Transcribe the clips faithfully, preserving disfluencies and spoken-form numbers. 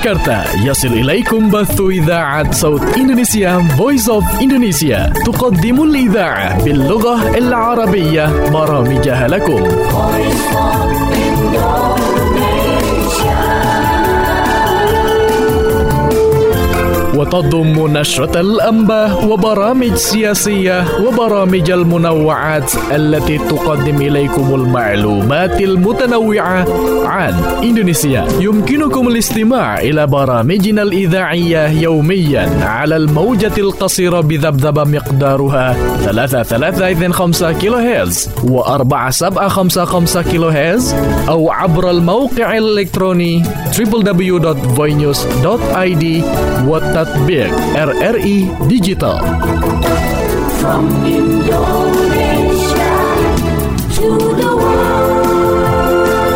جاكرتا يصل إليكم بث إذاعة صوت إندونيسيا Voice of Indonesia تقدم الإذاعة باللغة العربية برامجها لكم. وتضم نشرة الأنباء وبرامج سياسية وبرامج المنوعات التي تقدم إليكم المعلومات المتنوعة عن إندونيسيا. يمكنكم الاستماع إلى برامجنا الإذاعية يوميا على الموجة القصيرة بذبذبة مقدارها ثلاثة ثلاثة اثنين خمسة كيلو هرتز وأربعة سبعة خمسة خمسة كيلو هرتز أو عبر الموقع الإلكتروني دبليو دبليو دبليو دوت voinews دوت آي دي وتطبيق R R I Digital. From Indonesia to the world.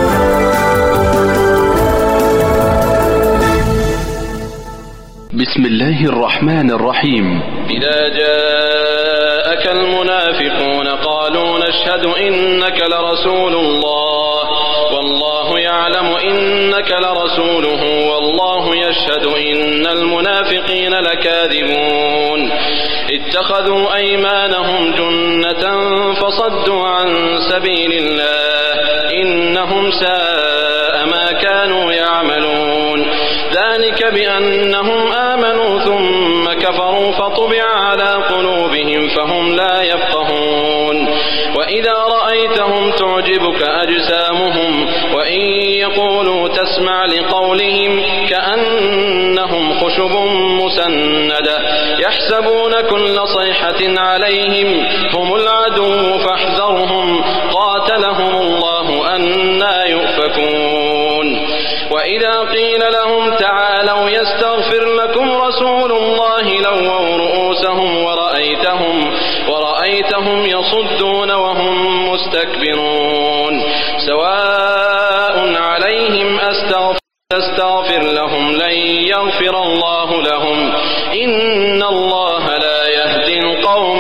بسم الله الرحمن الرحيم. إذا جاءك المنافقون قالوا نشهد إنك لرسول الله والله يعلم إنك لرسوله والله يشهد إن المنافقين لكاذبون اتخذوا أيمانهم جنة فصدوا عن سبيل الله إنهم ساء ما كانوا يعملون ذلك بأنهم آمنوا ثم كفروا فطبع على قلوبهم فهم لا يفقهون وإذا رأيتهم تعجبك أجسامهم وإن يقولوا تسمع لقولهم كأنهم خشب مسندة يحسبون كل صيحة عليهم هم العدو فاحذرهم قاتلهم الله أنى يؤفكون وإذا قيل لهم تعالوا يستغفر لكم رسول الله لووا رؤوسهم ورأيتهم ورأيتهم يصدون وهم مستكبرون سواء عليهم أستغفر لهم لن يغفر الله لهم إن الله لا يهدي القوم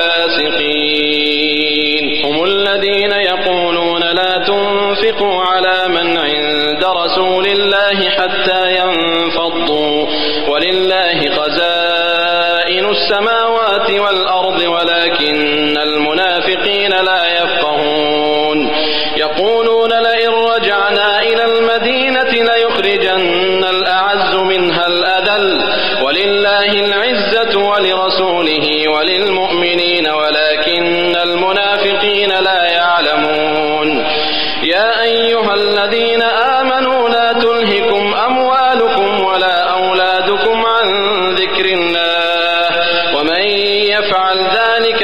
الفاسقين هم الذين يقولون لا تنفقوا على من عند رسول الله حتى ينفضوا ولله خزائن السماوات والأرض ولكن المنافقين لا يفقهون يقولون لئن رجعنا إلى المدينة ليخرجن الأعز منها الأذل ولله العزة ولرسوله وللمؤمنين ولكن المنافقين لا يعلمون يا أيها الذين آمنوا لا تلهكم أموالكم ولا أولادكم عن ذكر الله ومن يفعل ذلك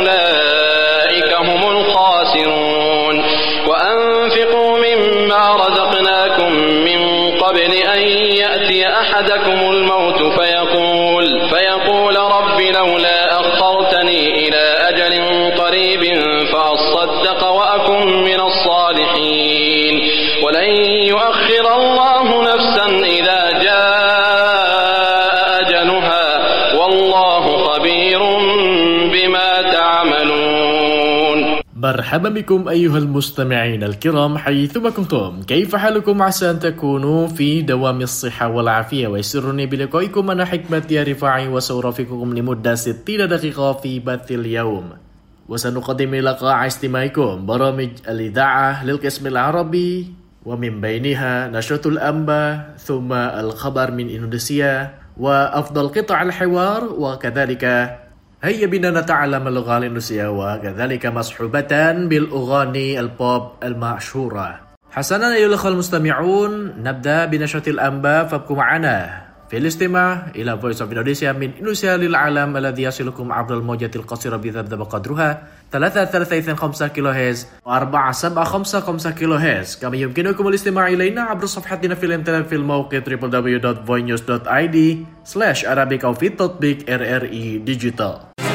فأولئك هم الخاسرون وأنفقوا مما رزقناكم من قبل أن يأتي أحدكم الموت فيقول فيقول رب لولا أخرتني إلى أجل قريب فأصدق وأكن من الصالحين ولن يؤخر الله نفسا إذا جاء أجلها والله خبير بما تعملون. مرحبا بكم أيها المستمعين الكرام حيثما كنتم. كيف حالكم؟ عسى أن تكونوا في دوام الصحة والعافية ويسرني بلقائكم أنا حكمتي رفاعي وسأرافقكم لمدة ستين دقيقة في بث اليوم وسنقدم لقاء استماعكم برامج الإذاعة للقسم العربي ومن بينها نشرة الأنباء ثم الخبر من إندونيسيا وأفضل قطع الحوار وكذلك هيا بنا نتعلم اللغة الإندونيسية وكذلك مصحوبة بالأغاني البوب المشهورة. حسنا أيها الأخوة المستمعون نبدأ بنشرة الأنباء فابقوا معنا في الاستماع إلى Voice of Indonesia من إندونيسيا للعالم الذي يصلكم عبر الموجة القصيرة بذبذبة قدرها ثلاثة ثلاثة اثنين خمسة كيلو هرتز وأربعة سبعة خمسة خمسة كيلو هرتز. كما يمكنكم الاستماع إلينا عبر صفحتنا في الانترنت في الموقع دبليو دبليو دبليو دوت voinews دوت آي دي سلاش Arabic أو في تطبيق R R I Digital.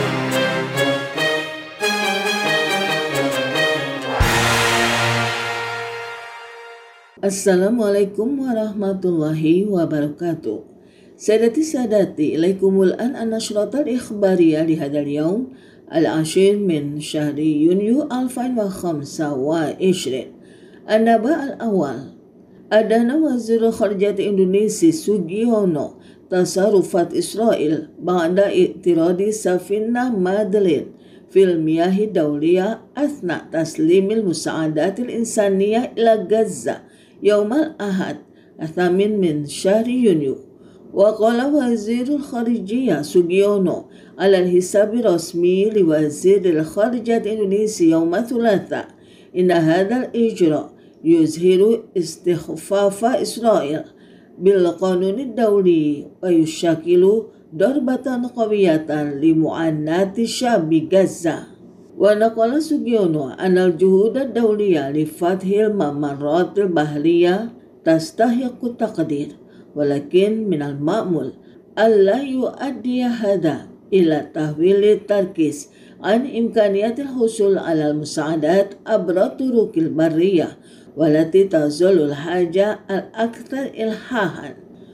Assalamualaikum warahmatullahi wabarakatuh. سادتي ساداتي إليكم الآن النشرة الإخبارية لهذا اليوم العاشر من شهر يونيو ألفين وخمسة وعشرين. النبأ الأول: أدان وزير خارجية إندونيسيا سوجيونو تصرفات إسرائيل بعد اعتراض سفينة مادلين في المياه الدولية أثناء تسليم المساعدات الإنسانية إلى غزة يوم الأحد الثامن من شهر يونيو. وقال وزير الخارجية سوجيونو على الحساب الرسمي لوزير الخارجية إندونيسيا يوم الثلاثاء إن هذا الإجراء يظهر استخفاف إسرائيل بالقانون الدولي ويشكل ضربة قوية لمعاناة شعب غزة. ونقل سوجيونو أن الجهود الدولية لفتح الممرات البحرية تستحق التقدير، ولكن من المأمول ألا يؤدي هذا إلى تحويل التركيز عن إمكانية الحصول على المساعدات عبر الطرق البرية والتي تظل الحاجة الأكثر إلحاحا.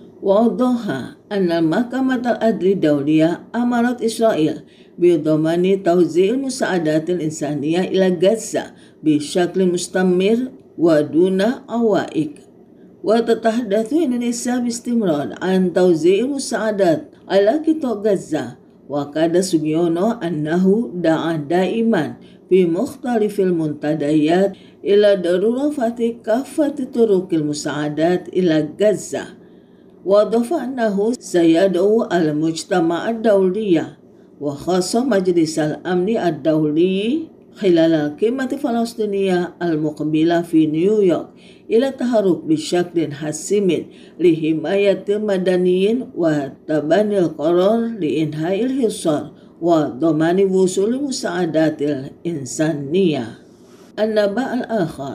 وأوضح أن المحكمة العدل الدولية أمرت إسرائيل بضمان توزيع المساعدات الإنسانية إلى غزة بشكل مستمر ودون عوائق. وتتحدث إندونيسيا باستمرار عن توزيع المساعدات على قطاع غزة. وقال سوجيونو أنه دعا دائما في مختلف المنتديات إلى ضرورة فتح كافة طرق المساعدات إلى غزة. وأضاف أنه سيدعو المجتمع الدولي وخاصة مجلس الأمن الدولي خلال القمة الفلسطينية المقبلة في نيويورك إلى التحرك بشكل حاسم لحماية المدنيين وتبني القرار لإنهاء الحصار وضمان وصول المساعدات الإنسانية. النبأ الآخر،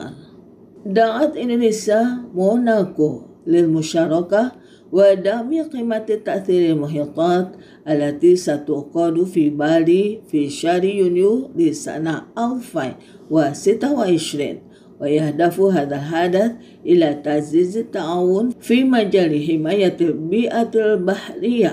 دعت إندونيسيا موناكو للمشاركة ودعم قمة تأثير المحيطات التي ستعقد في بالي في شهر يونيو لسنة ألفين وستة وعشرين. ويهدف هذا الحدث إلى تعزيز التعاون في مجال حماية البيئة البحرية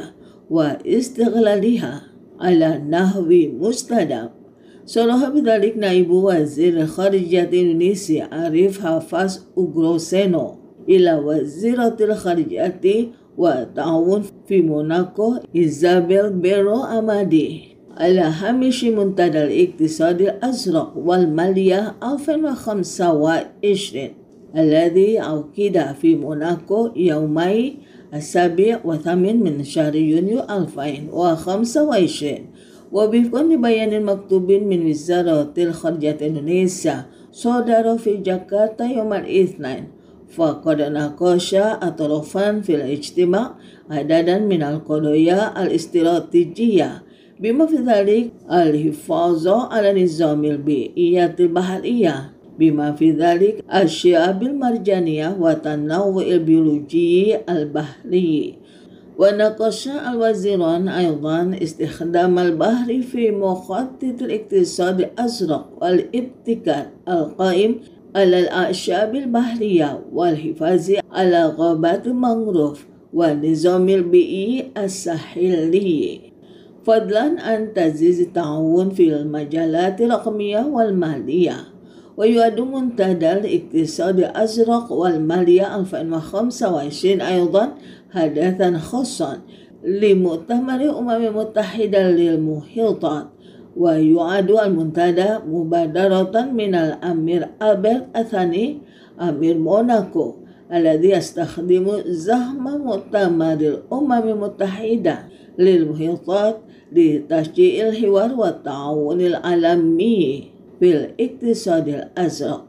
واستغلالها على نحو مستدام. صرح بذلك نائب وزير خارجية إندونيسيا عارف حافظ أوغروسينو إلى وزيرة الخارجية والتعاون في موناكو إيزابيل بيرو أمادي على هامش منتدى الاقتصاد الأزرق والمالية ألفين وخمسة وعشرين الذي عقد في موناكو يومي السابع والثامن من شهر يونيو ألفين وخمسة وعشرين. ووفقا لبيان مكتوب من وزارة الخارجية إندونيسيا صدر في جاكرتا يوم الاثنين، فقد ناقش الطرفان في الاجتماع عددا من القضايا الاستراتيجية بما في ذلك الحفاظ على النظام البيئي البحرية، بما في ذلك الشعاب المرجانية والتنوع البيولوجي البحري. وناقش الوزيران أيضا استخدام البحر في مخطط الاقتصاد الأزرق والابتكار القائم على الأعشاب البحرية والحفاظ على غابات المانغروف والنظام البيئي الساحلي، فضلا عن تعزيز التعاون في المجالات الرقمية والمالية. ويعد منتدى الاقتصاد الأزرق والمالية ألفين وخمسة وعشرين أيضا حدثا خاصا لمؤتمر الأمم المتحدة للمحيطات. ويعد المنتدى مبادرة من الأمير ألبرت الثاني أمير موناكو الذي يستخدم زعم مؤتمر الأمم المتحدة للمحيطات لتشجيع الحوار والتعاون العالمي في الاقتصاد الأزرق.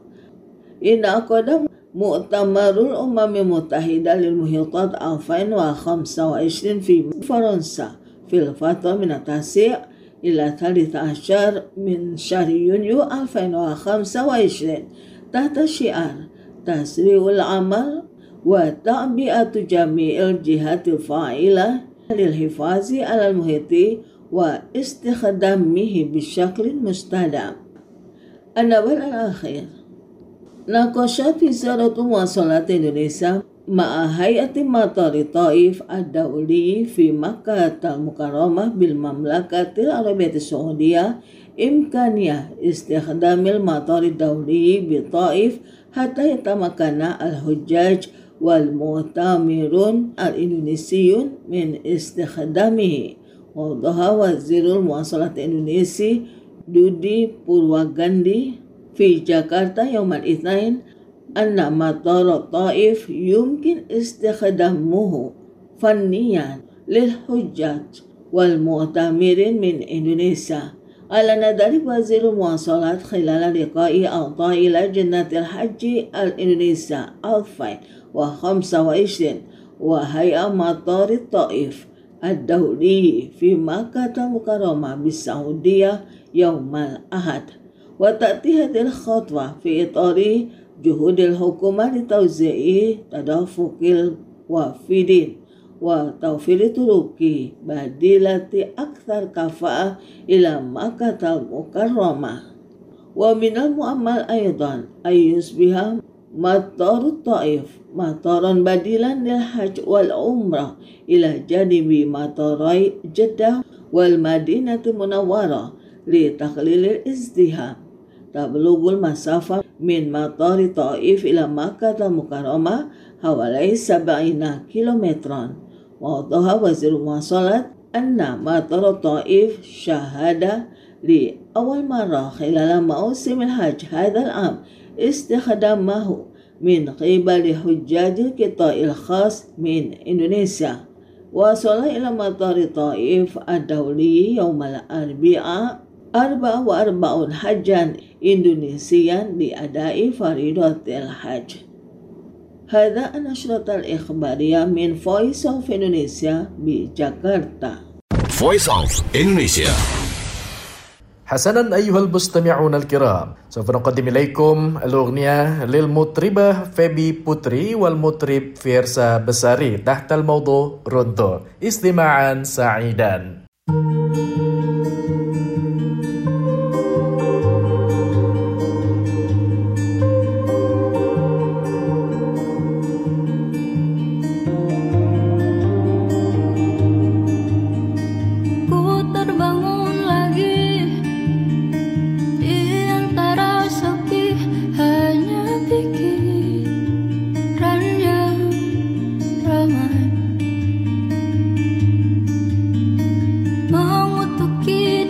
انعقد مؤتمر الأمم المتحدة للمحيطات ألفين وخمسة وعشرين في فرنسا في الفترة من التاسع إلى الثالث عشر من شهر يونيو ألفين وخمسة وعشرين تحت شعار تسريع العمل وتعبئة جميع الجهات الفاعلة للحفاظ على المحيط واستخدامه بشكل مستدام. النبأ الأخير، ناقشت وزارة مواصلات إندونيسيا مع هيئة مطار طائف الدولي في مكة المكرمة بالمملكة العربية السعودية إمكانية استخدام المطار الدولي بطائف حتى يتمكن الحجاج والمعتمرون الإندونيسيون من استخدامه. وضح وزير المواصلات الإندونيسي دودي بورواغاندي في جاكرتا يوم الاثنين أن مطار الطائف يمكن استخدامه فنيا للحجاج والمعتمرين من إندونيسيا. أعلن ذلك وزير المواصلات خلال لقاء أعضاء لجنة الحج الإندونيسيا ألفين وخمسة وعشرين وهيئة مطار الطائف الدولي في مكة المكرمة بالسعودية يوم الأحد. وتأتي هذه الخطوة في إطار جهود الحكومة لتوزيع تدفق الوافدين وتوفير طرق بديلة أكثر كفاءة إلى مكة المكرمة. ومن المؤمل أيضا أن يصبح مطار الطائف مطارا بديلا للحج والعمرة إلى جانب مطاري جدة والمدينة المنورة لتقليل الازدحام. تبلغ المسافة من مطار الطائف إلى مكة المكرمة حوالي سبعين كيلومترا. وأوضح وزير المواصلات أن مطار الطائف شهد لأول مرة خلال موسم الحج هذا العام استخدامه من قبل حجاج القطاع الخاص من إندونيسيا. وصل إلى مطار الطائف الدولي يوم الأربعاء أربعة وأربعين حجاً إندونيسياً لأداء فريضة الحج. هذا النشرة الإخبارية من Voice of Indonesia بجاكرتا. Voice of Indonesia. حسنا أيها المستمعون الكرام، سوف نقدم إليكم الأغنية للمطربة فيبي بوتري والمطرب فيرسا بساري تحت الموضوع رونتو. استماعا سعيدا. Mengutuki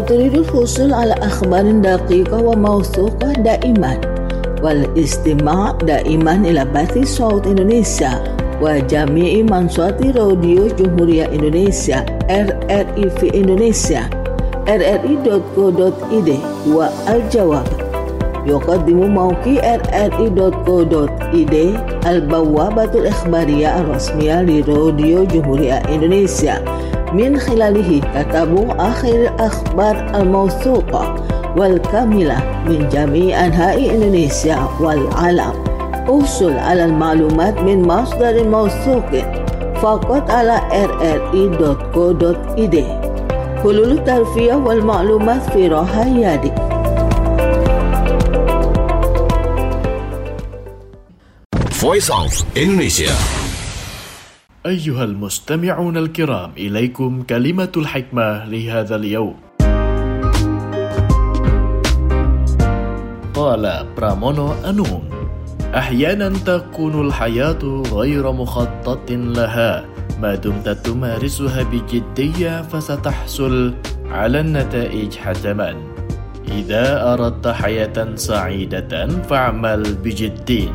تريد الحصول على أخبار دقيقة وموثوقة دائما والاستماع دائما إلى بث صوت إندونيسيا وجميع منصات راديو جمهورية إندونيسيا R R I في إندونيسيا R R I دوت co دوت I D والجواب يقدم موقع R R I دوت co دوت I D البوابة الإخبارية الرسمية لراديو جمهورية إندونيسيا. من خلاله تتابع آخر الأخبار الموثوقة والكاملة من جميع أنحاء إندونيسيا والعالم. احصل على المعلومات من مصدر موثوق فقط على R R I دوت co دوت I D. حلول الترفيه والمعلومات في راحة يدك. Voice of Indonesia. أيها المستمعون الكرام، إليكم كلمة الحكمة لهذا اليوم. قال برامونو أنون: أحيانا تكون الحياة غير مخطط لها، ما دمت تمارسها بجدية فستحصل على النتائج حتما. إذا أردت حياة سعيدة فاعمل بجد.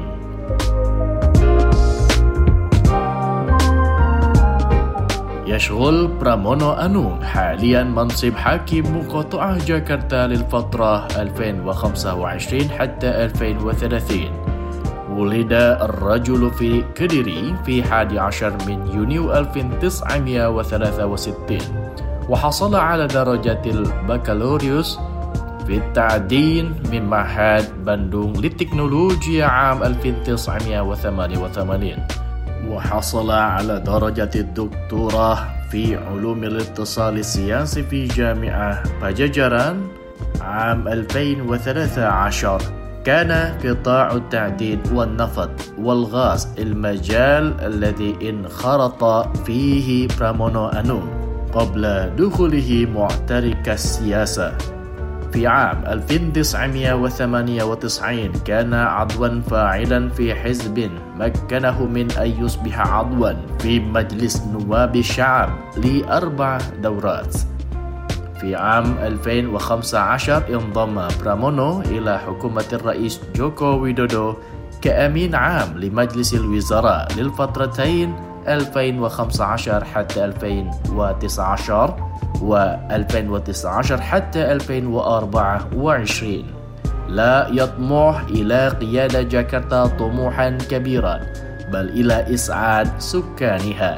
يشغل برامونو أنون حاليا منصب حاكم مقاطعة جاكرتا للفترة ألفين وخمسة وعشرين حتى ألفين وثلاثين. ولد الرجل في كديري في الحادي عشر من يونيو ألف وتسعمائة وثلاثة وستين، وحصل على درجة البكالوريوس في التعدين من معهد بندung للتكنولوجيا عام ألف وتسعمائة وثمانية وثمانين، وحصل على درجة الدكتوراه في علوم الاتصال السياسي في جامعة باجاجاران عام ألفين وثلاثة عشر. كان قطاع التعدين والنفط والغاز المجال الذي انخرط فيه برامونو أنون قبل دخوله معترك السياسة. في عام ألف وتسعمائة وثمانية وتسعين كان عضوا فاعلا في حزب مكنه من أن يصبح عضوا في مجلس نواب الشعب لأربع دورات. في عام ألفين وخمسة عشر انضم برامونو إلى حكومة الرئيس جوكو ويدودو كأمين عام لمجلس الوزراء للفترتين ألفين وخمسة عشر حتى ألفين وتسعة عشر و2019 حتى ألفين وأربعة وعشرين. لا يطمح إلى قيادة جاكرتا طموحا كبيرا، بل إلى إسعاد سكانها.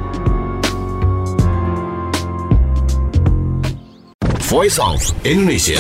Voice of Indonesia.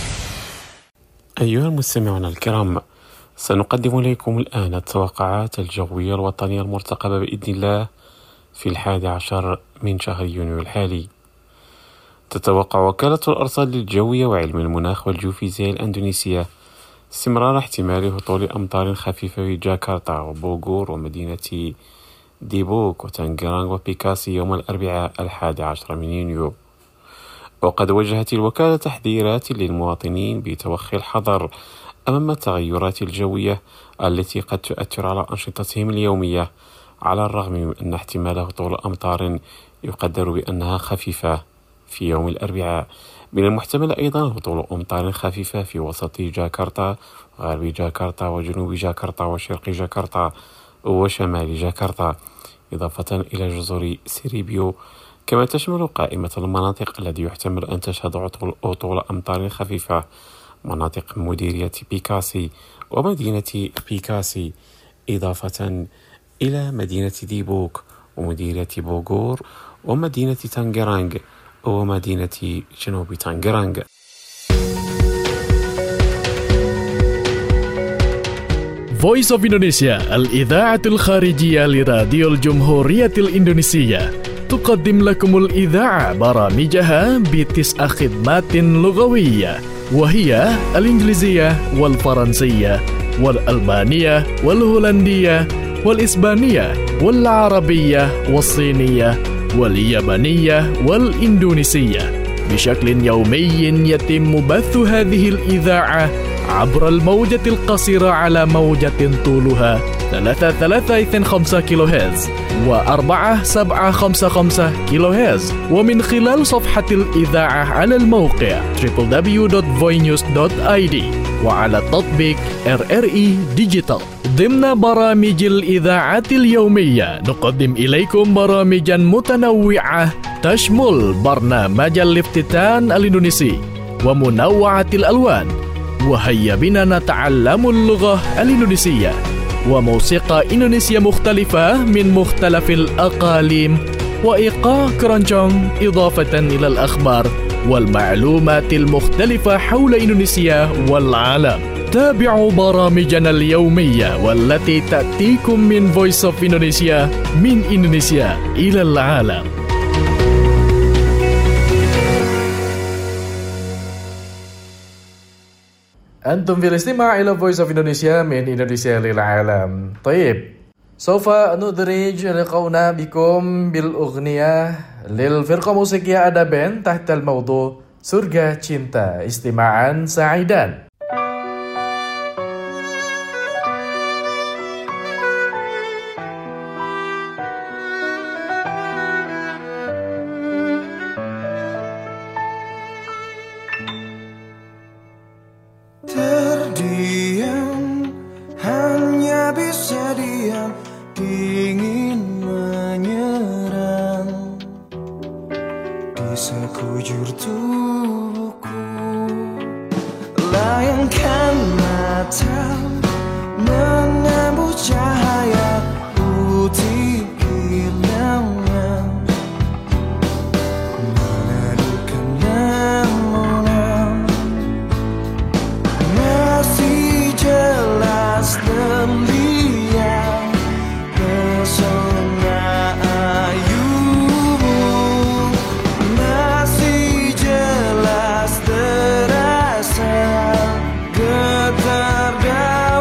أيها المستمعون الكرام، سنقدم إليكم الآن التوقعات الجوية الوطنية المرتقبة بإذن الله في الحادي عشر من شهر يونيو الحالي. تتوقع وكالة الأرصاد الجوية وعلم المناخ والجيوفيزياء الأندونيسية استمرار احتمال هطول أمطار خفيفة في جاكرتا وبوغور ومدينة ديبوك وتانجرانغ وبيكاسي يوم الأربعاء الحادي عشر من يونيو. وقد وجهت الوكالة تحذيرات للمواطنين بتوخي الحذر أمام التغيرات الجوية التي قد تؤثر على أنشطتهم اليومية، على الرغم من أن احتمال هطول أمطار يقدر بأنها خفيفة في يوم الأربعاء. من المحتمل أيضا هطول أمطار خفيفة في وسط جاكرتا وغرب جاكرتا وجنوب جاكرتا وشرق جاكرتا وشمال جاكرتا، إضافة إلى جزر سيريبيو. كما تشمل قائمة المناطق التي يحتمل أن تشهد هطول أمطار خفيفة مناطق مديرية بيكاسي ومدينة بيكاسي، إضافة إلى مدينة ديبوك ومديرية بوغور ومدينة تانجرانغ ومدينة جنوب تانجرانغ. Voice of Indonesia، الإذاعة الخارجية لراديو الجمهورية الإندونيسية، تقدم لكم الإذاعة برامجها بتسع خدمات لغوية، وهي الإنجليزية والفرنسية والألبانية والهولندية والإسبانية والعربية والصينية واليابانية والإندونيسية، بشكل يومي يتم بث هذه الإذاعة عبر الموجة القصيرة على موجة طولها ثلاثة ثلاثة اثنين خمسة كيلو هرتز وأربعة سبعة خمسة خمسة كيلو هرتز، ومن خلال صفحة الإذاعة على الموقع دبليو دبليو دبليو دوت فوي نيوز دوت آي دي وعلى التطبيق آر آر إي ديجيتال. ضمن برامج الإذاعة اليومية نقدم إليكم برامجا متنوعة تشمل برنامج الافتتان الإندونيسي ومنوعة الألوان، وهيا بنا نتعلم اللغة الإندونيسية، وموسيقى إندونيسية مختلفة من مختلف الأقاليم، وإيقاع كرونجونج، إضافة إلى الأخبار والمعلومات المختلفة حول إندونيسيا والعالم. تابعوا برامجنا اليومية والتي تأتيكم من Voice of Indonesia من إندونيسيا إلى العالم. أنتم في الاستماع إلى Voice of Indonesia من إندونيسيا للعالم. طيب، سوف ندرج لقاؤنا بكم بالأغنية للفرقة موسيقية Ada Band تحت الموضوع Surga Cinta. استماعا سعيدا. Terdiam, hanya bisa diam, ingin menyerang di sekujur tubuhku. Layangkan mata, menembus cahaya putih hilangnya, meneduhkan lamunan. Masih jelas terlihat pesona ayumu, masih jelas terasa getar daun.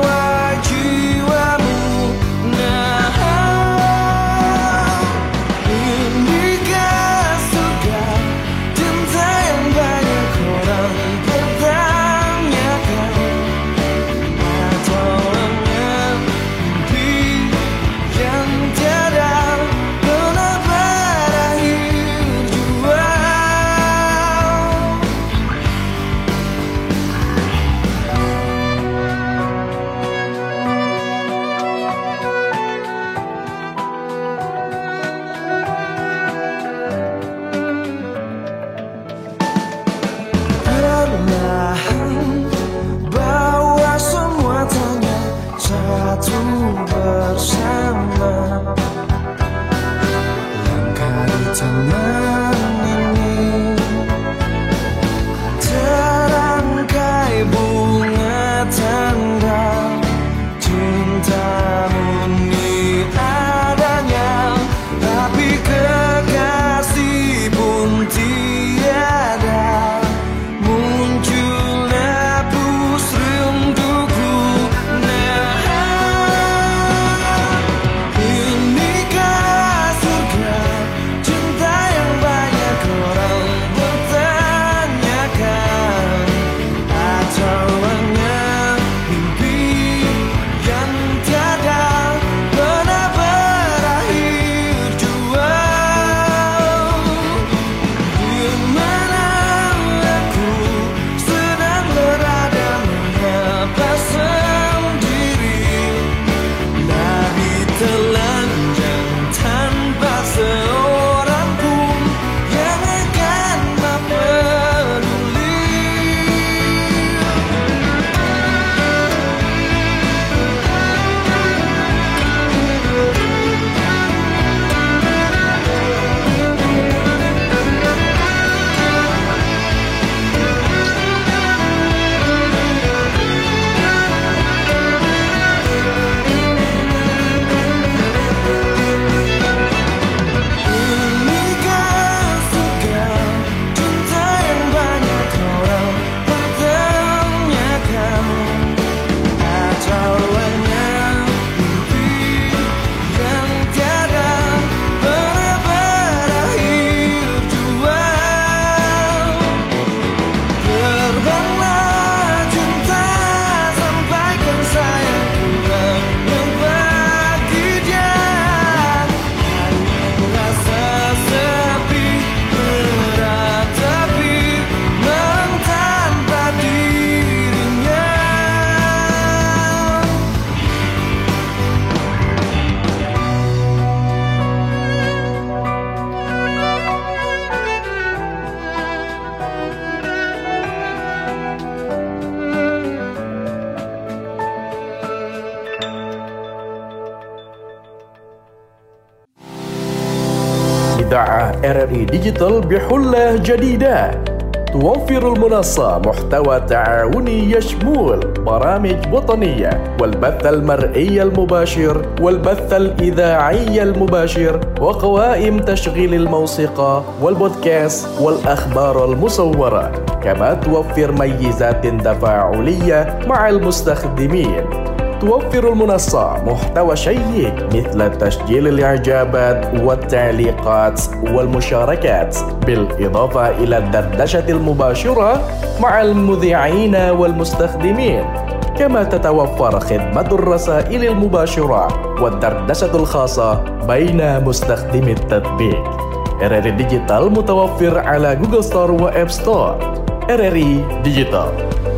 إذاعة آر آر إي ديجيتال بحلة جديدة توفر المنصة محتوى تعاوني يشمل برامج وطنية والبث المرئي المباشر والبث الإذاعي المباشر وقوائم تشغيل الموسيقى والبودكاست والأخبار المصورة، كما توفر ميزات تفاعلية مع المستخدمين. توفر المنصة محتوى شيق مثل تسجيل الإعجابات والتعليقات والمشاركات، بالإضافة إلى الدردشة المباشرة مع المذيعين والمستخدمين، كما تتوفر خدمة الرسائل المباشرة والدردشة الخاصة بين مستخدمي التطبيق. آر آر إي ديجيتال متوفر على جوجل ستور وآب ستور. آر آر إي ديجيتال.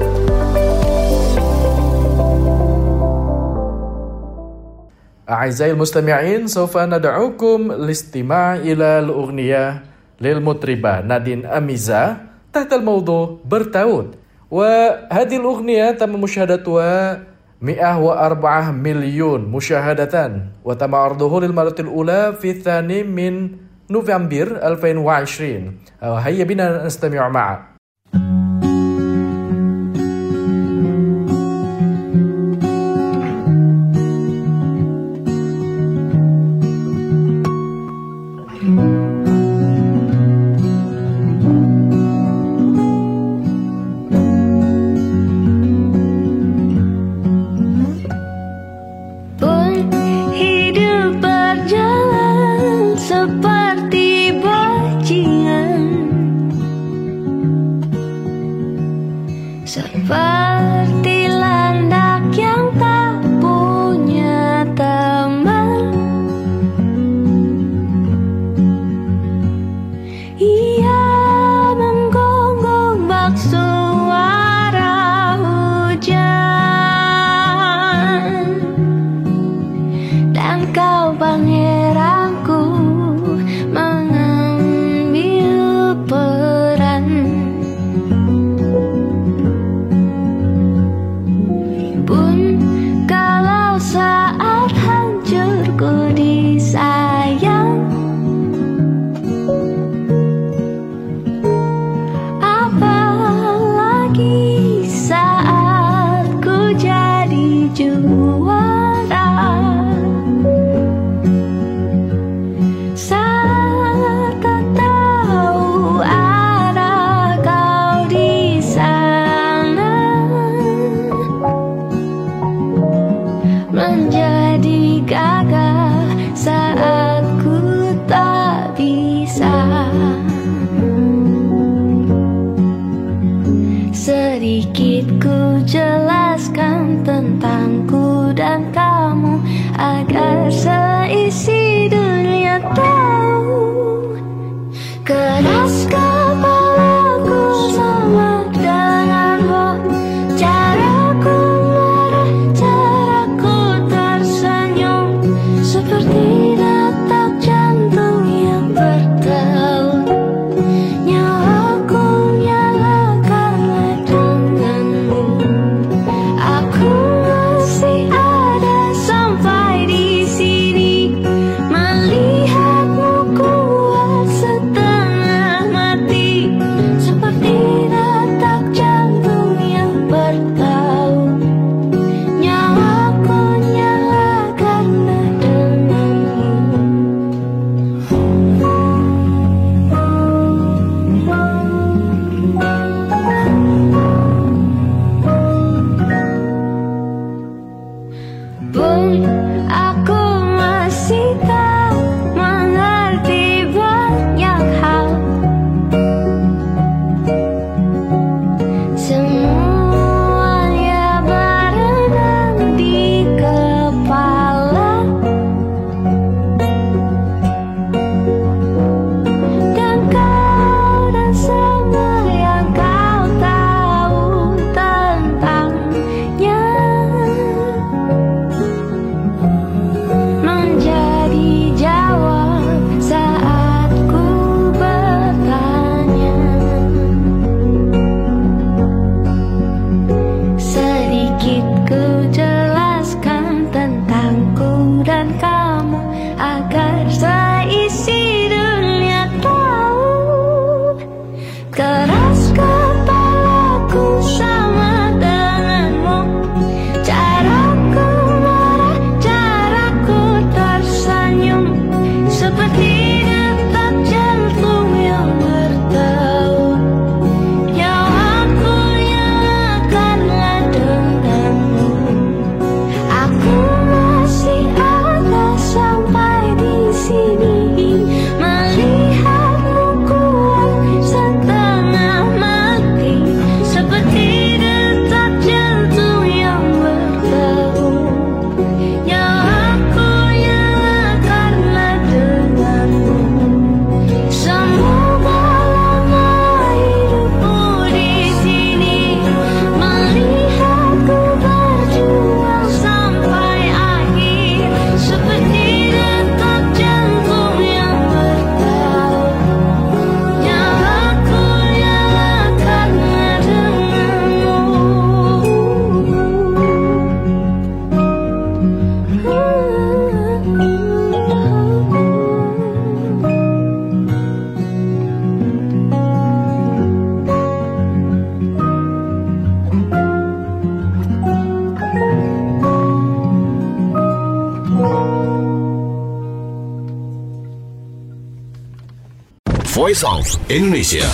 أعزائي المستمعين، سوف ندعوكم لاستماع إلى الأغنية للمطربة نادين أميزة تحت الموضوع برتاون. وهذه الأغنية تم مشاهدتها مئة وأربعة مليون مشاهدة، وتم عرضه للمرة الأولى في الثاني من نوفمبر ألفين وعشرين. هيا بنا نستمع معا. Seperti landak yang tak punya teman, ia menggonggong bak suara hujan. Dan kau pangeranku mengambil peran. Saat hancurku disayang, apalagi saat ku jadi juara. Saat tak tahu arah kau di sana, menjadi gagah saat ku tak bisa. Sedikit ku jelaskan tentangku dan kamu agar seisi dunia tahu. Keras kepalaku sama denganmu, caraku marah, caraku tersenyum, seperti detak jantung yang bertaut. Nyawaku nyalakanlah denganmu. Aku masih ada sampai di sini, melihatmu kuat setengah mati, seperti detak jantung yang bertaut. Nyawaku nyalakanlah denganmu. Pun aku masih tak mengerti banyak hal. Semuanya berenang di kepala, dan kau dan semua yang kau tahu tentangnya menjadi jawab saat ku bertanya. Sedikit ku jelaskan tentangku dan kamu agar seisi dunia Voice of Indonesia.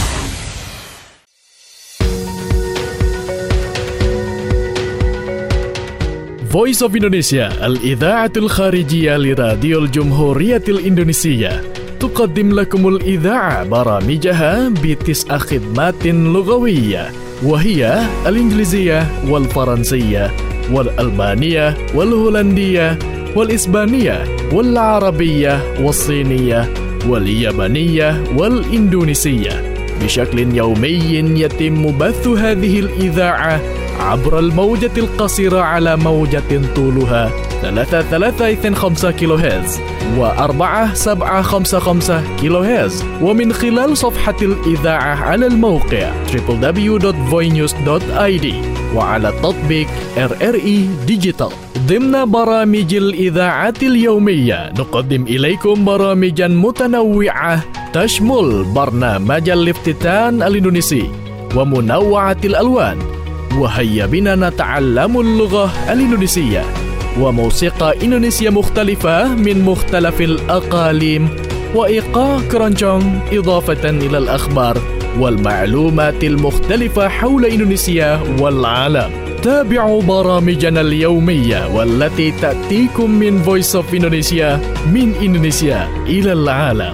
Voice of Indonesia الإذاعة الخارجية لراديو الجمهورية الإندونيسية تقدم لكم الإذاعة برامجها بتسع خدمات لغوية، وهي الإنجليزية والفرنسية والألمانية والهولندية والإسبانية والعربية والصينية واليابانية والإندونيسية. بشكل يومي يتم بث هذه الإذاعة عبر الموجة القصيرة على موجة طولها ثلاثة ثلاثة اثنين خمسة كيلو هرتز وأربعة سبعة خمسة خمسة كيلو هرتز، ومن خلال صفحة الإذاعة على الموقع دبليو دبليو دبليو دوت فوي نيوز دوت آي دي وعلى تطبيق إر إر إي ديجيتال. ضمن برامج الإذاعة اليومية نقدم إليكم برامجا متنوعة تشمل برنامج الافتتان الإندونيسي ومنوعة الألوان، وهيا بنا نتعلم اللغة الإندونيسية، وموسيقى إندونيسية مختلفة من مختلف الأقاليم، وإيقاع كرونجونج، إضافة إلى الأخبار والمعلومات المختلفة حول إندونيسيا والعالم. تابعوا برامجنا اليومية والتي تأتيكم من Voice of Indonesia من إندونيسيا إلى العالم.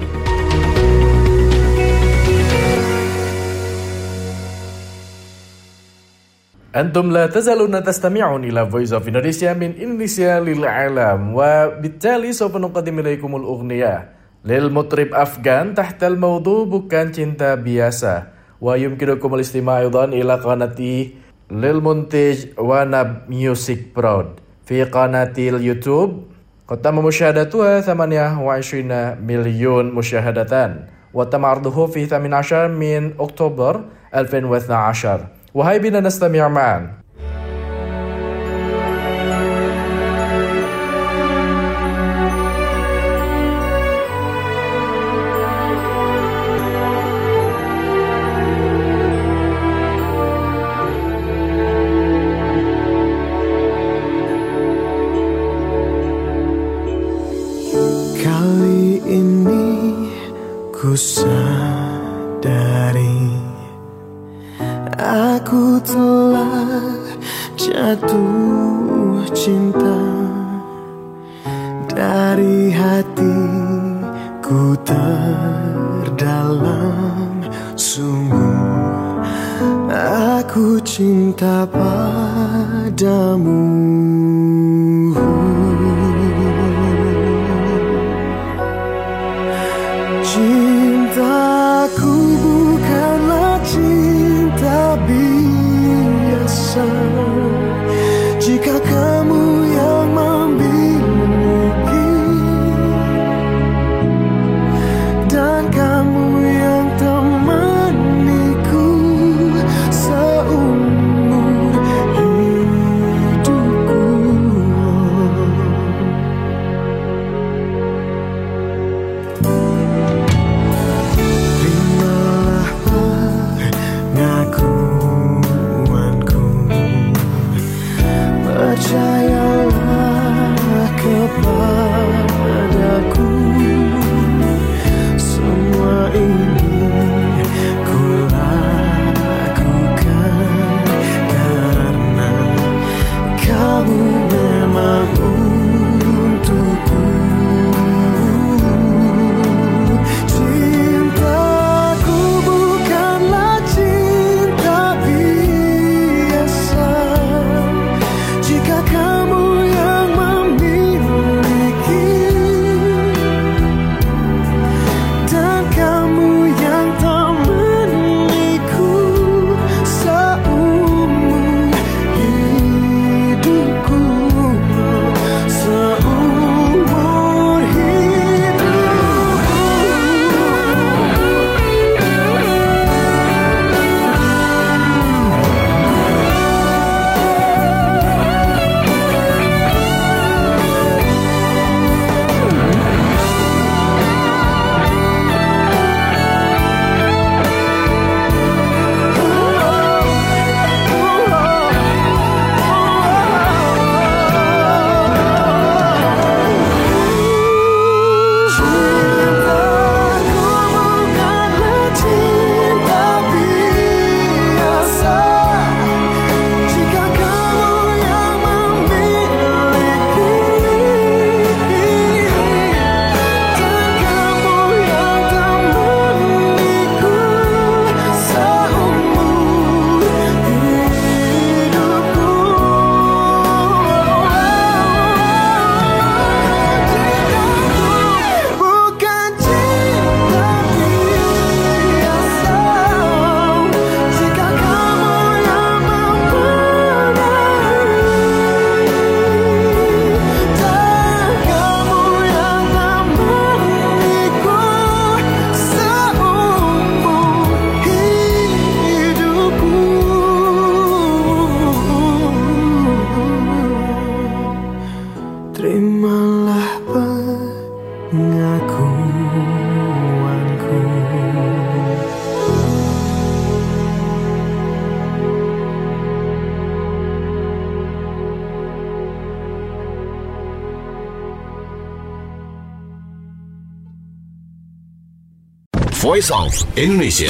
أنتم لا تزالون تستمعون إلى Voice of Indonesia من إندونيسيا للعالم، وبالتالي سوف نقدم إليكم الأغنية للمطرب أفغان تحت الموضوع Bukan Cinta Biasa. ويمكنكم الاستماع أيضا إلى قناتي للمنتج ونب ميوزك برود في قناة اليوتيوب قد تم مشاهدتها ثمانية وعشرين مليون مشاهدة، وتم عرضه في ثامن عشر من أكتوبر ألفين واثني عشر. وهيا بنا نستمع معا. Kali ini ku sadari aku telah jatuh cinta dari hatiku terdalam. Sungguh aku cinta padamu. Cintaku bukanlah cinta biasa. Jika kamu yang memiliki dan kamu yang temaniku seumur hidupku, pengakuanku. Voice of Indonesia.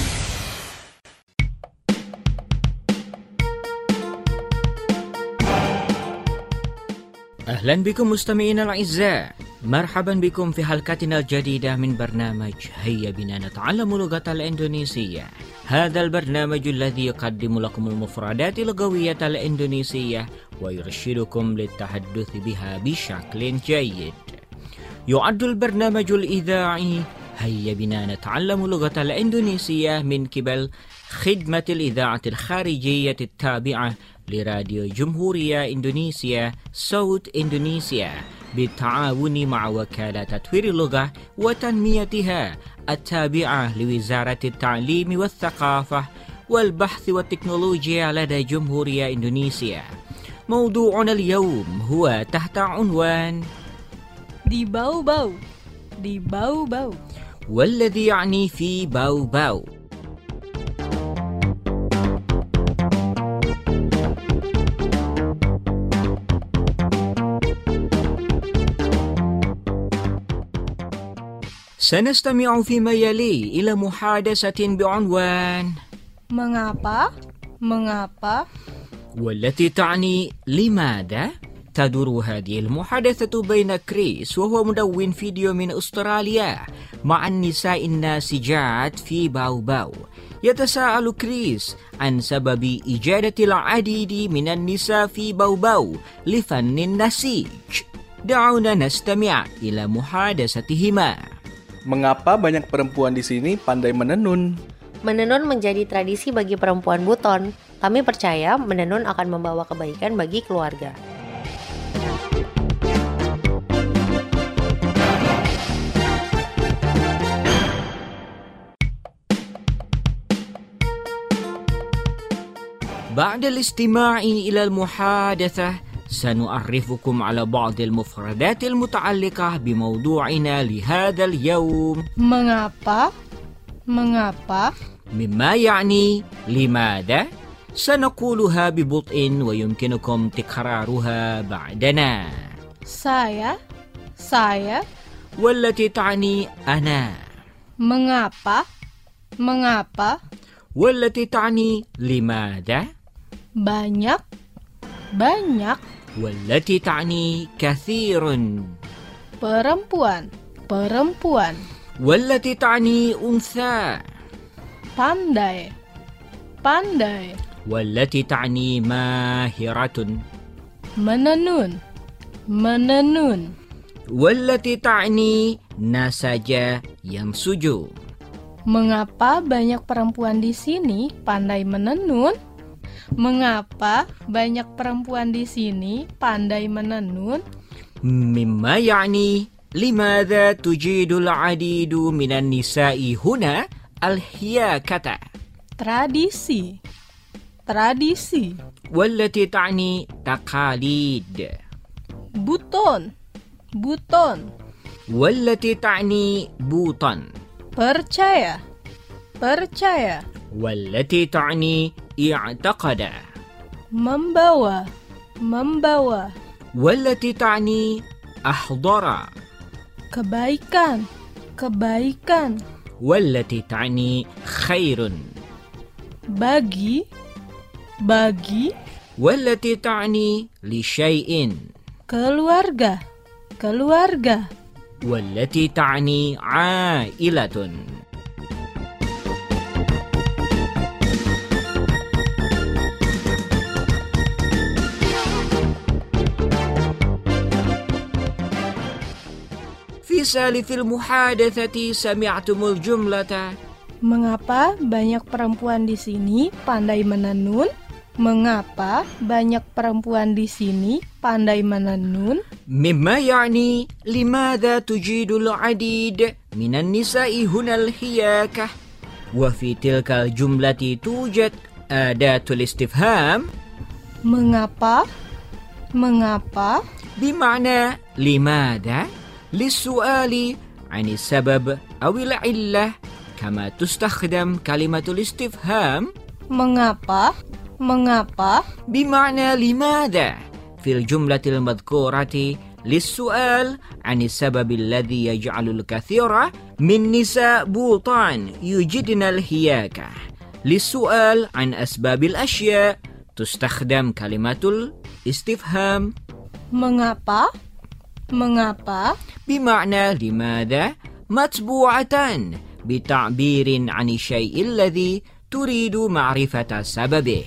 أهلا بكم مستمعينا الأعزاء، مرحبا بكم في حلقتنا الجديدة من برنامج هيا بنا نتعلم اللغة الإندونيسية. هذا البرنامج الذي يقدم لكم المفردات اللغوية الإندونيسية ويرشدكم للتحدث بها بشكل جيد. يعد البرنامج الإذاعي هيا بنا نتعلم اللغة الإندونيسية من قبل خدمة الإذاعة الخارجية التابعة لراديو جمهورية إندونيسيا صوت إندونيسيا بالتعاون مع وكالة تطوير اللغة وتنميتها التابعة لوزارة التعليم والثقافة والبحث والتكنولوجيا لدى جمهورية إندونيسيا. موضوعنا اليوم هو تحت عنوان di bau-bau, di bau-bau, والذي يعني في باو باو. سنستمع فيما يلي إلى محادثة بعنوان mengapa, mengapa, والتي تعني لماذا. تدور هذه المحادثة بين كريس وهو مدون فيديو من أستراليا مع النساء الناسجات في باو باو. يتساءل كريس عن سبب إجادة العديد من النساء في باو باو لفن النسيج. دعونا نستمع إلى محادثتهما. Mengapa banyak perempuan di sini pandai menenun? Menenun menjadi tradisi bagi perempuan Buton. Kami percaya menenun akan membawa kebaikan bagi keluarga. بعد الاستماع إلى المحادثة سنعرفكم على بعض المفردات المتعلقة بموضوعنا لهذا اليوم. mengapa, mengapa, مما يعني لماذا. سنقولها ببطء ويمكنكم تكرارها بعدنا. saya, saya, والتي تعني أنا. mengapa, mengapa, والتي تعني لماذا. banyak, banyak, والتي تعني كثير. perempuan, perempuan, والتي تعني أنثى. pandai, pandai, والتي تعني ماهرة. menenun, menenun, والتي تعني نسج ينسج. mengapa banyak perempuan di sini pandai menenun? Mengapa banyak perempuan di sini pandai menenun? مما يعني لماذا تجيد العديد من النساء هنا الحياكة. tradisi, tradisi, والتي تعني تقاليد. buton, buton, والتي تعني بوطا. percaya, percaya, والتي تعني اعتقد. membawa, membawa, والتي تعني أحضر. kebaikan, kebaikan, والتي تعني خير. bagi, bagi, والتي تعني لشيء. keluarga, keluarga, والتي تعني عائلة. في سالف المحادثة سمعتم الجملة mengapa banyak perempuan di sini pandai menenun? Mengapa banyak perempuan di sini pandai menenun? مما يعني لماذا تجيد العديد من النساء هنا الحياكة. وفي تلك الجملة توجد أداة الاستفهام mengapa, mengapa, بمعنى لماذا. للسؤال عن السبب أو العلة كما تستخدم كلمة الاستفهام mengapa mengapa بمعنى لماذا في الجملة المذكورة للسؤال عن السبب الذي يجعل الكثير من نساء بوطان يجدن الهياكة. للسؤال عن أسباب الأشياء تستخدم كلمة الاستفهام mengapa mengapa بمعنى لماذا متبوعة بتعبير عن الشيء الذي تريد معرفة سببه.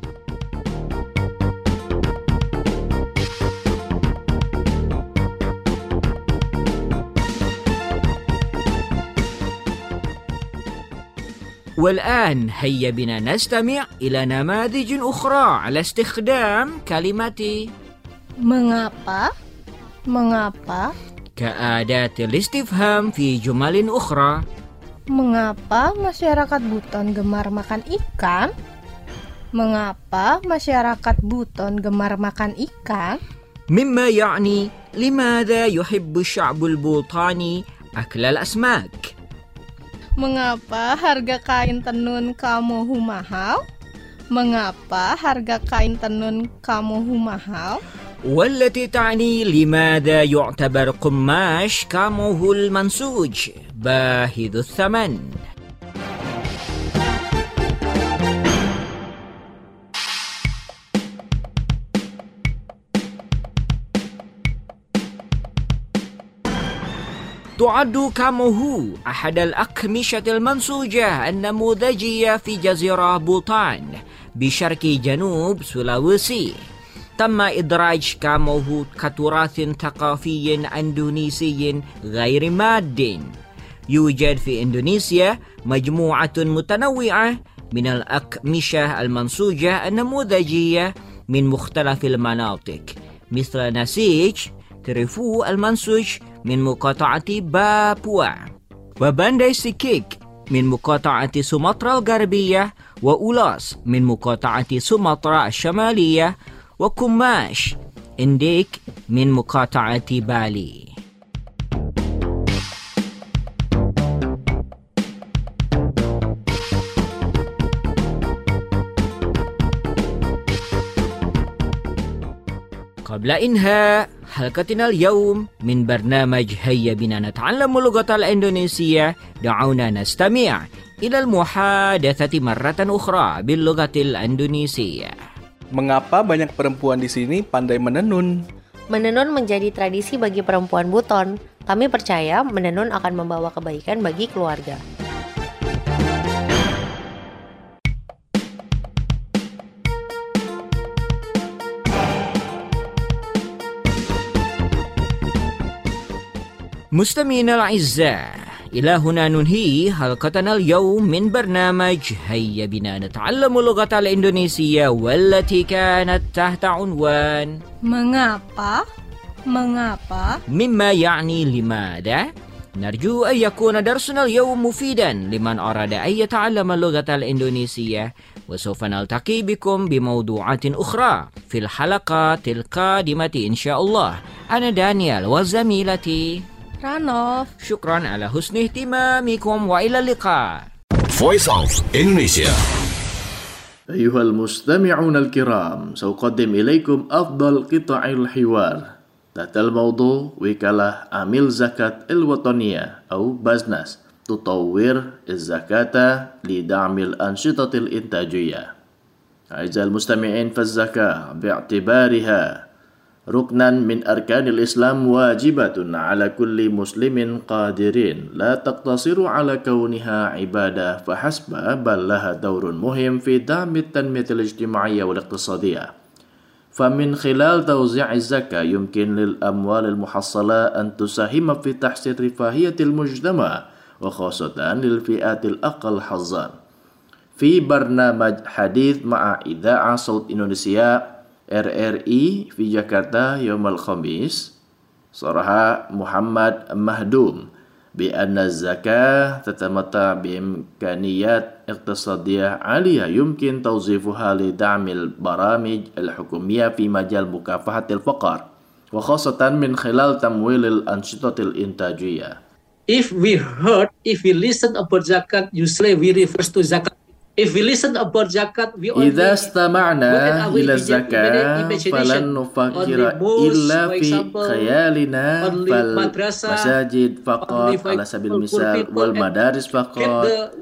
والآن هيا بنا نستمع إلى نماذج أخرى على استخدام كلمة mengapa mengapa كأداة الاستفهام في جمل أخرى. Mengapa masyarakat Buton gemar makan ikan? Mengapa masyarakat Buton gemar makan ikan? مما يعني لماذا يحب الشعب البوطاني أكل الأسماك؟ Mengapa harga kain tenun Kamohu mahal? Mengapa harga kain tenun Kamohu mahal? والتي تعني لماذا يعتبر قماش كاموه المنسوج باهظ الثمن. تعد كاموه أحد الأقمشة المنسوجة النموذجية في جزيرة بوطان بشرق جنوب سولاويسي. تم إدراج كاموه كتراث ثقافي إندونيسي غير ماد. يوجد في إندونيسيا مجموعة متنوعة من الأقمشة المنسوجة النموذجية من مختلف المناطق، مثل نسيج تريفو المنسوج من مقاطعة بابوا، وبانداي سيكيك من مقاطعة سومطرة الغربية، وأولاس من مقاطعة سومطرة الشمالية، وكماش إنديك من مقاطعة بالي. قبل إنهاء حلقتنا اليوم من برنامج هيا بنا نتعلم اللغة الإندونيسية، دعونا نستمع إلى المحادثة مرة أخرى باللغة الإندونيسية. Mengapa banyak perempuan di sini pandai menenun? Menenun menjadi tradisi bagi perempuan Buton. Kami percaya menenun akan membawa kebaikan bagi keluarga. مستمعينا الأعزاء، إلى هنا ننهي حلقتنا اليوم من برنامج هيا بنا نتعلم اللغة الإندونيسية، والتي كانت تحت عنوان Mengapa? Mengapa? مما يعني لماذا. نرجو أن يكون درسنا اليوم مفيدا لمن أراد أن يتعلم اللغة الإندونيسية، وسوف نلتقي بكم بموضوعات أخرى في الحلقات القادمة إن شاء الله. أنا دانيال وزميلتي Ranof. شكرا على حسن اهتمامكم وإلى اللقاء. Voice of Indonesia. أيها المستمعون الكرام، سأقدم إليكم أفضل قطع الحوار تحت الموضوع وكالة عمل زكاة الوطنية أو بازناس تطور الزكاة لدعم الأنشطة الإنتاجية. أعزائي المستمعين، فالزكاة باعتبارها ركنا من أركان الإسلام واجبة على كل مسلم قادر، لا تقتصر على كونها عبادة فحسب، بل لها دور مهم في دعم التنمية الاجتماعية والاقتصادية. فمن خلال توزيع الزكاة يمكن للأموال المحصلة أن تساهم في تحسين رفاهية المجتمع، وخاصة للفئات الأقل حظا. في برنامج حديث مع إذاعة صوت إندونيسيا R R I في جاكرتا يوم الخميس، صرح محمد مهدوم بأن الزكاة تتمتع بإمكانيات اقتصادية عالية يمكن توظيفها لدعم البرامج الحكومية في مجال مكافحة الفقر وخاصة من خلال تمويل الأنشطة الإنتاجية. If we heard, if we listen about zakat, usually we refer to zakat. If we listen about zakat, we only إذا استمعنا إلى الزكاة فلن نفكر إلا في خيالنا فالمساجد فقط على سبيل المثال والمدارس فقط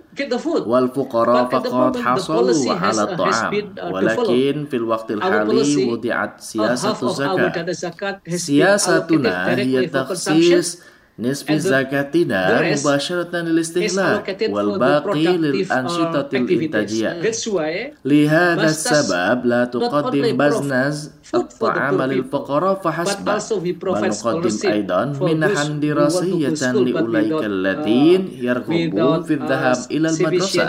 والفقراء فقط حصلوا على الطعام. ولكن في الوقت الحالي وضعت سياسة الزكاة. سياستنا هي تخصيص نصف زكاتنا مباشرة للاستهلاك والباقي للأنشطة الإنتاجية. لهذا السبب لا تقدم بزنس الطعام للفقراء فحسب، بل نقدم أيضا منحا دراسية لأولئك الذين يرغبون في الذهاب إلى المدرسة،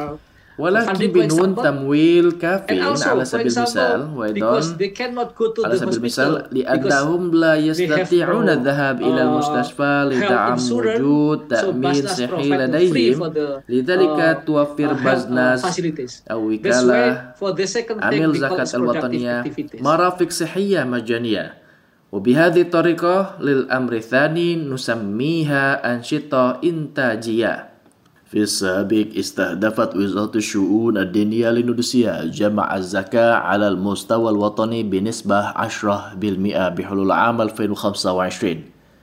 ولكن بدون تمويل كاف على سبيل المثال. وأيضا على سبيل المثال لأنهم لا يستطيعون الذهاب إلى المستشفى لدعم وجود تأمين صحي لديهم، لذلك توفر بزنس أو وكالة عمل زكاة الوطنية مرافق صحية مجانية. وبهذه الطريقة للأمر الثاني نسميها أنشطة إنتاجية. في السابق استهدفت وزارة الشؤون الدينية لإندونيسيا جمع الزكاة على المستوى الوطني بنسبة عشرة بالمئة بحلول عام ألفين وخمسة وعشرين.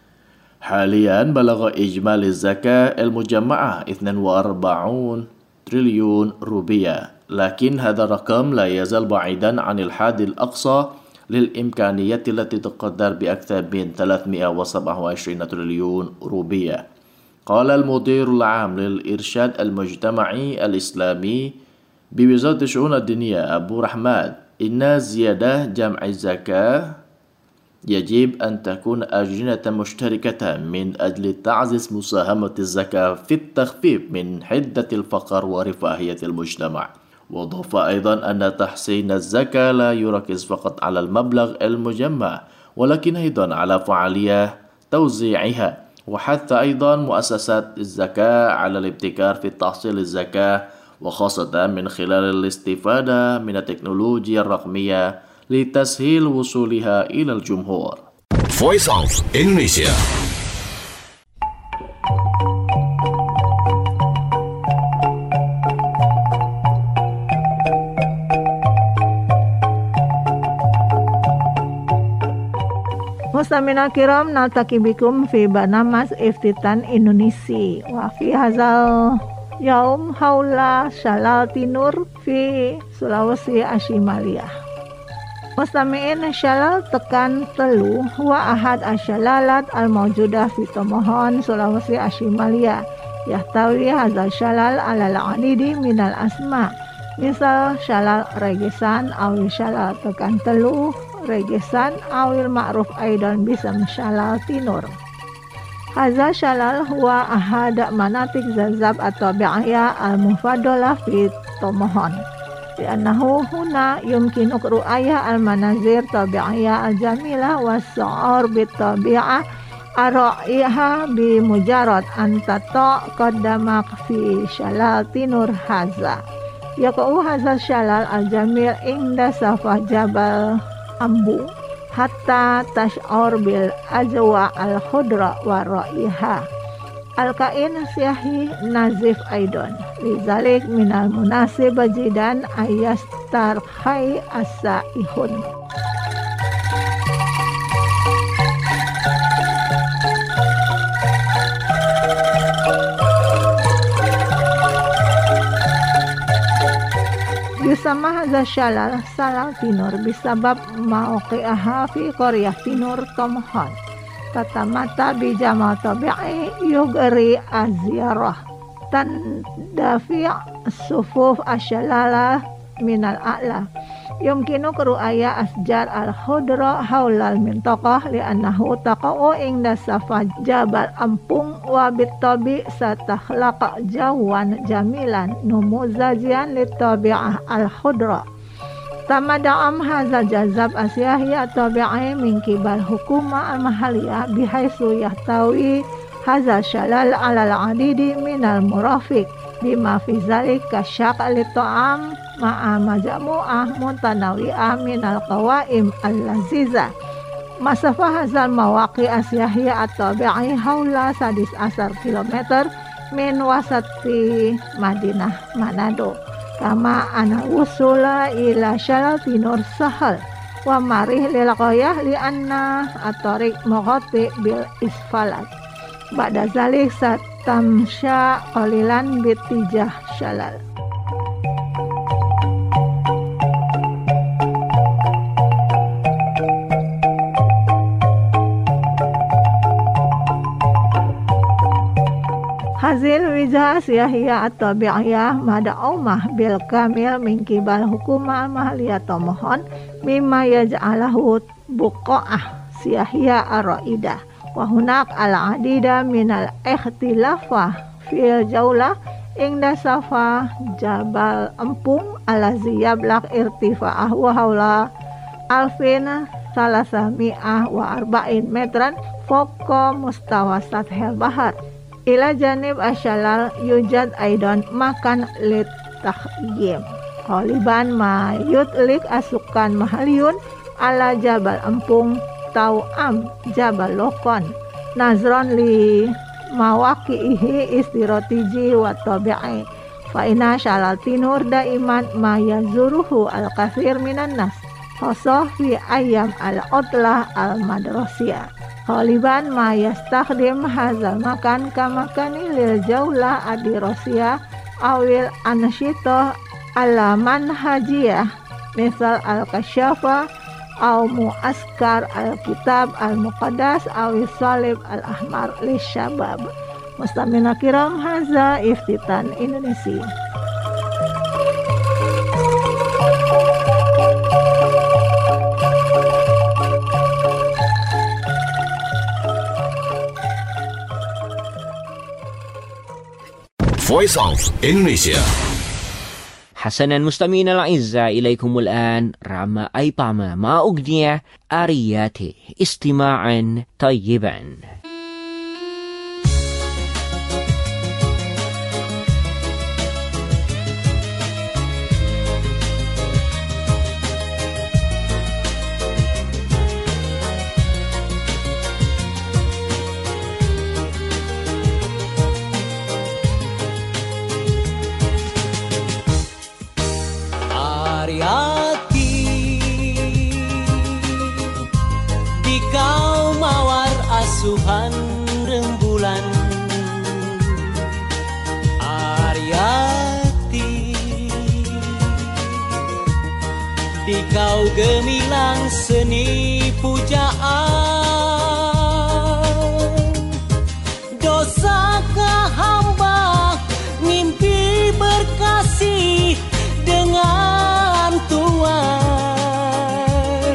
حاليا بلغ إجمالي الزكاة المجمعة اثنين وأربعين تريليون روبية، لكن هذا الرقم لا يزال بعيدا عن الحد الأقصى للإمكانيات التي تقدر بأكثر من ثلاثمئة وسبعة وعشرين تريليون روبية. قال المدير العام للإرشاد المجتمعي الإسلامي بوزارة الشؤون الدينية أبو رحمد إن زيادة جمع الزكاة يجب أن تكون أجنة مشتركة من أجل تعزيز مساهمة الزكاة في التخفيف من حدة الفقر ورفاهية المجتمع. وأضاف أيضا أن تحسين الزكاة لا يركز فقط على المبلغ المجمع، ولكن أيضا على فعالية توزيعها، وحث أيضا مؤسسات الزكاة على الابتكار في تحصيل الزكاة، وخاصة من خلال الاستفادة من التكنولوجيا الرقمية لتسهيل وصولها إلى الجمهور. Voice of Indonesia. Mustamina kiram naltaki bikum fi barnamas iftitan Indonesia wa fi hazal yaum haula Shalal Tinur fi Sulawesi Ashimalia. Mustamiin Shalal tekan telu wa ahad asyalalat al-mawjudah fi Tomohon Sulawesi Ashimalia. Yahtawi hazal shalal alal adidi minal asma. Misal shalal regesan awi shalal tekan telu regesan awil ma'ruf aidan bisa shalal tinur. Hadza shalal huwa ahada manatik zazab atau bi'aya al-mufadalah fi Tomohon. Li'annahu huna yumkinu ru'aya al-manazir tabi'iyah al-jamilah was-su'ur bit-tabi'ah ara'iha bi mujarad antato qaddamak fi shalal tinur hadza. Yaqa'u hadza shalal al-jamil inda safah jabal ambu hatta tash'ur bil ajwa al-khudra wa ra'iha al-kain siyahi nazif aidon lizalik minal munasib jidan ayastar khai as-saihun. Yusama hadza shalal salal tinur bisabab mauqi'aha fi qaryah tinur Tomohon tatamata bi jamal tabi'i yugri azyarah tandafi' sufuf asyalala minal a'la yumkinu ru'aya asjar al-khudra haulal mintaqah li'annahu taqa'u inda safa jabal ampung wa bitabi satakhlaqa jawan jamilan numuzajian litabi'ah al-khudra. Tamada'am hazal jazab asyahi tabi'i min kibal hukuma al-mahaliyah bihaisu yahtawi hazal shalal alal adidi minal murafiq bima fi zalik kasyak li-ta'am ma'a majamu'ah mutanawi'ah minal qawaim al-laziza Masafah hazal mawaqi asyahiyya at-tabi'i haula sadis asar kilometer min wasati Madinah Manado. Kama ana usula ila syalal tinur sahal wa marih lil ghayah li anna at-tariq mughatti bil isfalat. Ba'da zalik satamsya qalilan bitijah syalal. Hazil wijah siyahiyah at-tabi'iyah mada'umah bil kamil min kibal hukumah mahaliyah mohon mimma yaj'alahu buqa'ah siyahiyah ar-ra'idah wa hunak al-adida minal ikhtilafah fil jaulah ingda safa jabal empung alazi yablaq irtifa'ah wa hawla alfin salasami'ah wa arba'in metran foko mustawa sathil bahar. Ila janib asyalal yujad aidan makan lit tahyim Qaliban ma yutlik asukan mahaliyun ala jabal empung tau'am jabal lokon nazron li mawaqihi istirotiji wa tabi'i fa inna syalal tinur daiman ma yazuruhu al-kathir minan nas khosoh fi ayyam al-utlah al-madrasiyah. Khaliban ma yastakhdim hazal makan kamakani lil jaulah adirosiyah awil ansyitoh ala manhajiyah misal al-kasyafa aw muaskar al-kitab al-muqaddas awil salib al-ahmar li syabab. Mustamina kiram haza iftitan Indonesia. Voice of Indonesia. حسنا مستمعين الأعزاء إليكم الآن رعما أيباما مع أغنية آرياتي استماعا طيبا. Asuhan rembulan Aryati di kau gemilang seni pujaan dosakah hamba mimpi berkasih dengan Tuhan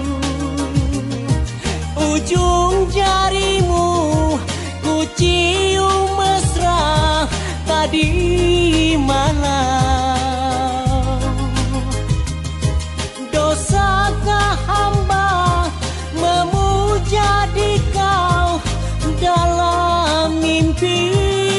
ujung jarimu ku cium mesra tadi malam dosakah hamba memuja di kau dalam mimpi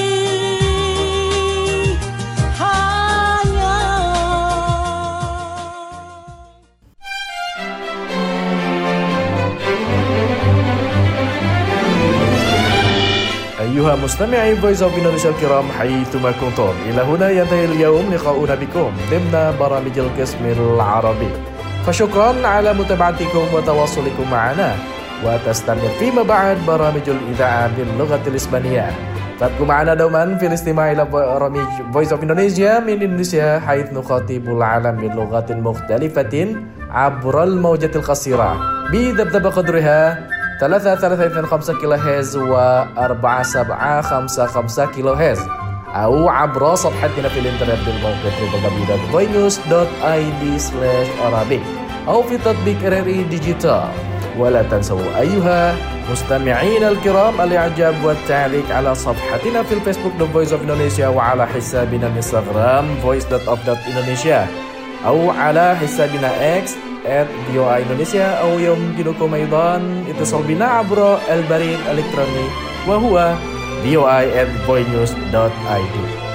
أيها مستمعي فويس أوف إندونيسيا الكرام حيثما كنتم إلى هنا ينتهي اليوم لقاؤنا بكم ضمن برامج القسم العربي فشكرا على متابعتكم وتواصلكم معنا وتستمر فيما بعد برامج الإذاعة باللغة الإسبانية فابقوا معنا دوما في الاستماع إلى برامج فويس أوف إندونيسيا من إندونيسيا حيث نخاطب العالم بلغات مختلفة عبر الموجة القصيرة بذبذب قدرها ثلاثة ثلاثة اثنين خمسة كيلو هرتز وأربعة سبعة خمسة خمسة كيلو هرتز أو عبر صفحتنا في الإنترنت بالموقع دبليو دبليو دبليو دوت فوي نيوز دوت آي دي سلاش أرابيك أو في تطبيق ار ار اي ديجيتال. ولا تنسوا أيها مستمعين الكرام الإعجاب والتعليق على صفحتنا في الفيسبوك The Voice of Indonesia وعلى حسابنا الانستغرام voice dot of dot indonesia أو على حسابنا X at V O I Indonesia أو يمكنكم أيضا اتصال بنا عبر البريد الإلكتروني وهو V O I at voinews dot I D.